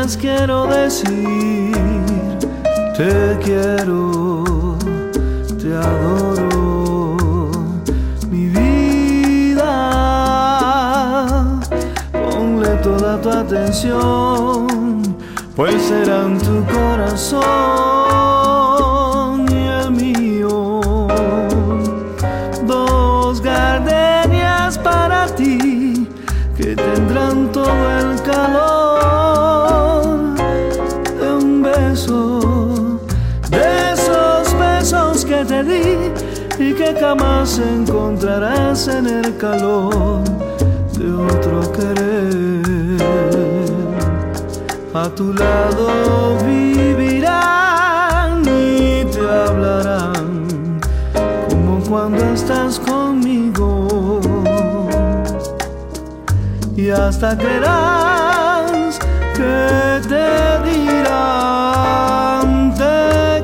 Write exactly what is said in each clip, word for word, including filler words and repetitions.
gardenias quiero decir: te quiero, te adoro, mi vida. Ponle toda tu atención, pues serán tu corazón y el mío. Dos gardenias para ti, que tendrán todo el calor de un beso, de esos besos que te di y que jamás encontrarás en el calor de otro querer. A tu lado vivirán y te hablarán como cuando estás conmigo, y hasta creerás que te dirán: te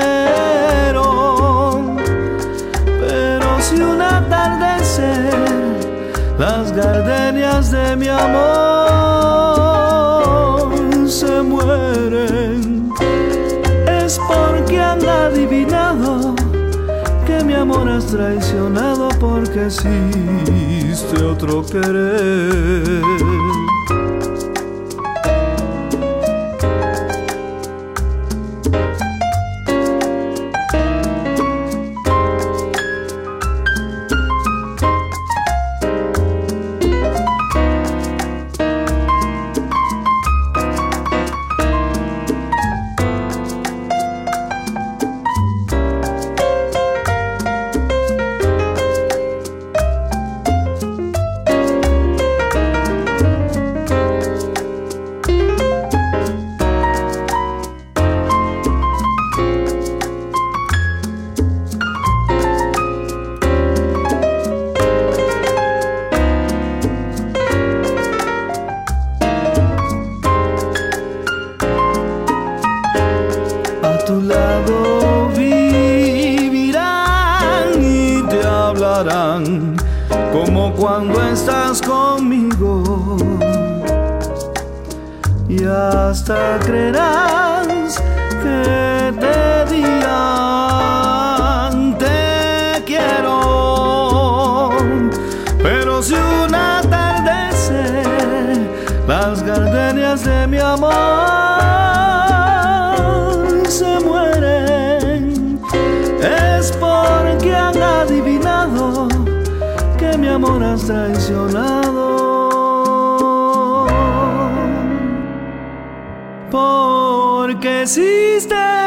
quiero. Pero si un atardecer las gardenias de mi amor se mueren, es porque han adivinado que mi amor has traicionado, porque existe otro querer. A tu lado vivirán y te hablarán como cuando estás conmigo, y hasta creerás que te dirán: te quiero. Pero si un atardecer las gardenias de mi amor se mueren, es porque han adivinado que mi amor has traicionado, porque existe